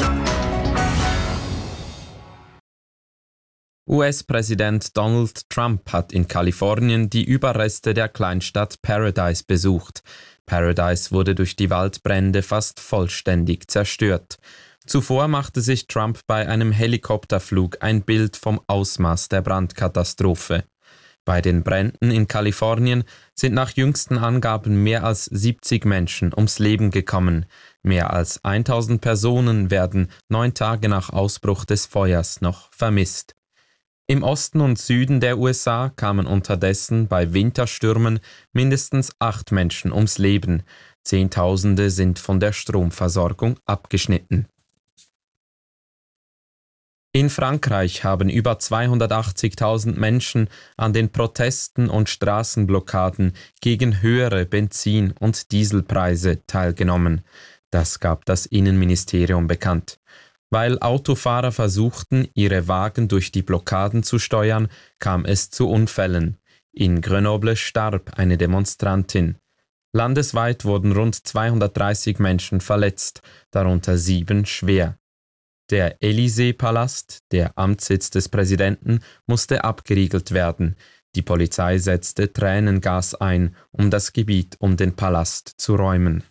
US-Präsident Donald Trump hat in Kalifornien die Überreste der Kleinstadt Paradise besucht. Paradise wurde durch die Waldbrände fast vollständig zerstört. Zuvor machte sich Trump bei einem Helikopterflug ein Bild vom Ausmaß der Brandkatastrophe. Bei den Bränden in Kalifornien sind nach jüngsten Angaben mehr als 70 Menschen ums Leben gekommen. Mehr als 1000 Personen werden 9 Tage nach Ausbruch des Feuers noch vermisst. Im Osten und Süden der USA kamen unterdessen bei Winterstürmen mindestens 8 Menschen ums Leben. Zehntausende sind von der Stromversorgung abgeschnitten. In Frankreich haben über 280.000 Menschen an den Protesten und Straßenblockaden gegen höhere Benzin- und Dieselpreise teilgenommen. Das gab das Innenministerium bekannt. Weil Autofahrer versuchten, ihre Wagen durch die Blockaden zu steuern, kam es zu Unfällen. In Grenoble starb eine Demonstrantin. Landesweit wurden rund 230 Menschen verletzt, darunter 7 schwer. Der Élysée-Palast, der Amtssitz des Präsidenten, musste abgeriegelt werden. Die Polizei setzte Tränengas ein, um das Gebiet um den Palast zu räumen.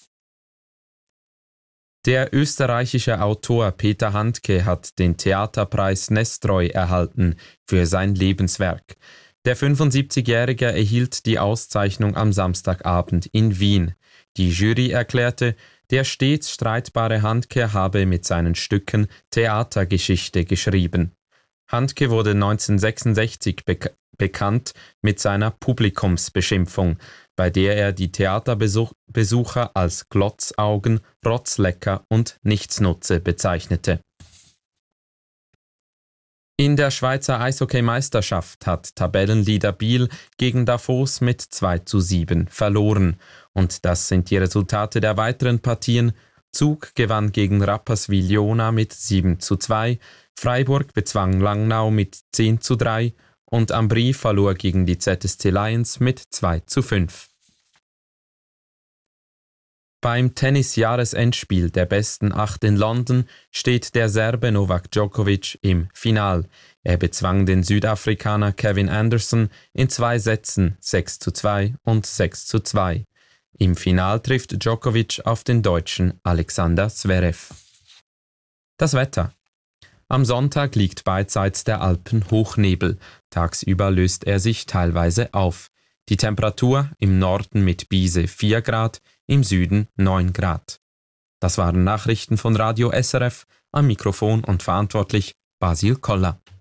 Der österreichische Autor Peter Handke hat den Theaterpreis Nestroy erhalten für sein Lebenswerk. Der 75-Jährige erhielt die Auszeichnung am Samstagabend in Wien. Die Jury erklärte, der stets streitbare Handke habe mit seinen Stücken Theatergeschichte geschrieben. Handke wurde 1966 bekannt mit seiner Publikumsbeschimpfung, bei der er die Theaterbesucher als Glotzaugen, Rotzlecker und Nichtsnutze bezeichnete. In der Schweizer Eishockey-Meisterschaft hat Tabellenleader Biel gegen Davos mit 2:7 verloren. Und das sind die Resultate der weiteren Partien. Zug gewann gegen Rapperswil-Jona mit 7:2, Freiburg bezwang Langnau mit 10:3 und Ambri verlor gegen die ZSC Lions mit 2:5. Beim Tennis-Jahresendspiel der besten 8 in London steht der Serbe Novak Djokovic im Final. Er bezwang den Südafrikaner Kevin Anderson in 2 Sätzen 6:2 und 6:2. Im Final trifft Djokovic auf den Deutschen Alexander Zverev. Das Wetter. Am Sonntag liegt beidseits der Alpen Hochnebel. Tagsüber löst er sich teilweise auf. Die Temperatur im Norden mit Biese 4 Grad, im Süden 9 Grad. Das waren Nachrichten von Radio SRF, am Mikrofon und verantwortlich Basil Koller.